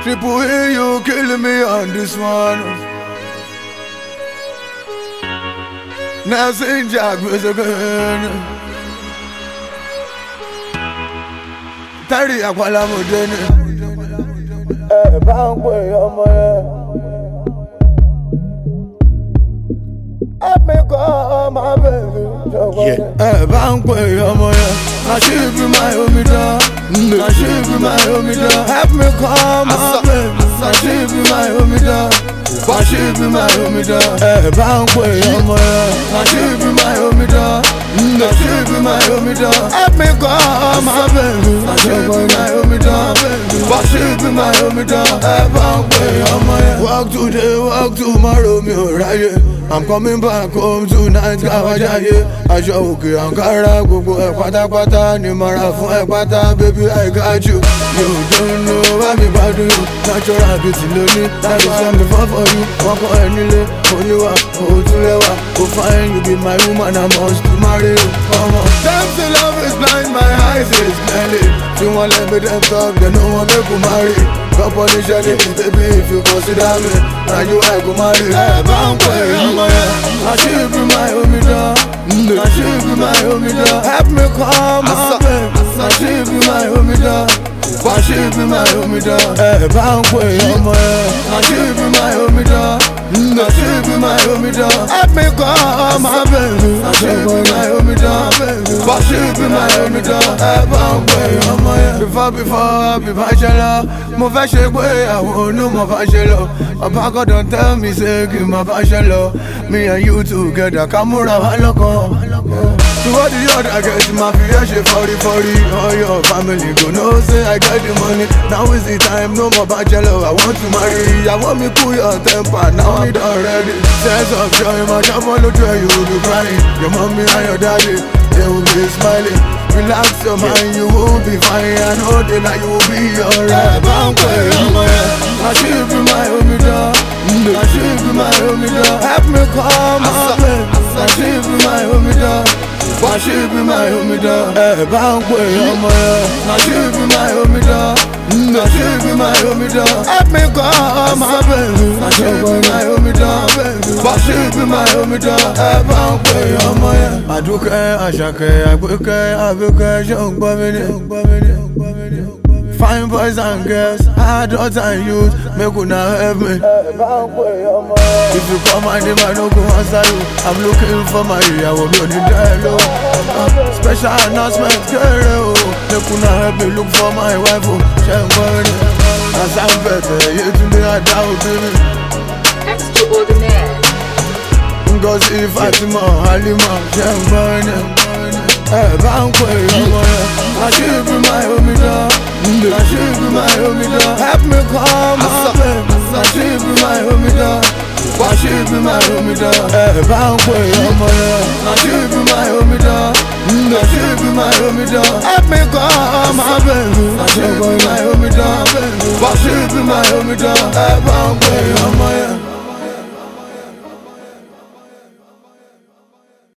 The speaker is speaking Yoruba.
Triple E, you killing me on this one. Now St. Jack was again. Tari akwala mo dene. Bangwe ọmọ yẹn. Help me call my baby. Bangwe ọmọ yẹn. Now she be my homie dog. Now she be my homie dog. Help me call my baby. Now she be my homie dog. Now she be my homie dog. Bangwe ọmọ yẹn. Now she be my homie dog. Now she be my homie dog. Help me call my baby. Now she be my homie dog. Now she be my homie dog. Bangwe ọmọ yẹn. Walk today, walk tomorrow, mi ò ráyè. I'm coming back home tonight, káwájáyé. Aṣọ òkè Ankara, gbogbo ẹ̀ pátápátá ni mo ra fún ẹ pátá, baby I got you. You don't know why me bad you. Natural beauty lóní, láti sọ mi fọ́ for you. Wọ́n kọ́ ẹ nílé, oníwà, òtún lẹ́wà. Oh fine, you be my woman, I must marry you. Come on. Them say love is blind, my eyes is clearly. Tí wọ́n let me them talk, they know wọ́n make you marry. Go punish your niggas, baby, if you consider me. Now you I go marry. Bangwe ọmọ yẹn. Now she be my homie dog. Now she be my homie dog. Help me call my baby. Now she be my homie dog. Now she be my homie dog. Bangwe ọmọ yẹn. Now she be my homie dog. Now she be my homie dog. Help me call my baby. Now she be my homie dog. Now she be my homie dog. Bangwe ọmọ yẹn. Before I be bachelor, mo fẹ́ ṣe pé àwọn onú mo fẹ́ ṣe lọ. Baba God don tell me say kí n má bá ṣe lọ. Me and you together ká múra wá lọ́kàn. To what the other get ma fi ẹ́ ṣe fọ́rífọ́rí. All your family go know say I get the money. Now is the time, no more bachelor. I want to marry. I want me cool your temper. Now I done ready. Sense of joy, my job on the joy, you will be crying. Your mommy and your daddy, they will be smiling. Relax your mind, you will be fine. I know that like you will be alright. Bangwe ọmọ yẹn. Now she be my homie dog. Now she be my homie dog. Help me call my baby. Now she be my homie dog. Now she be my homie dog. Bangwe ọmọ yẹn. Now she be my homie dog. Now she be my homie dog. Help me call my baby. Now she be my homie dog. Now she be my homie dog. Bangwe ọmọ yẹn. Àdúkẹ́, Àṣàkẹ́, Àgbékẹ́, Àbíkẹ́, ṣé ò ń gbọ́ mi ni? Fine boys and girls, adults and youth, make una help me. If you call my name, I no go answer you. I'm looking for my ìyàwó mi ò ní dá ẹ lọ. Special announcement kéré o, make una help me look for my wife o. Ṣé ń gbọ́ ni? Àṣàbẹ̀tẹ̀ Yétúndé Àdáòbí mi. Extraordinaire. Ngozi Fatima Halima, ṣé ń gbọ́ ni? Bangwe ọmọ yẹn. Now she be my homie dog. Now she be my homie dog. Help me call my baby. Now she be my homie dog. Now she be my homie dog. Bangwe ọmọ yẹn. Now she be my homie dog. Now she be my homie dog. Help me call my baby. Now she be my homie dog. Now she be my homie dog.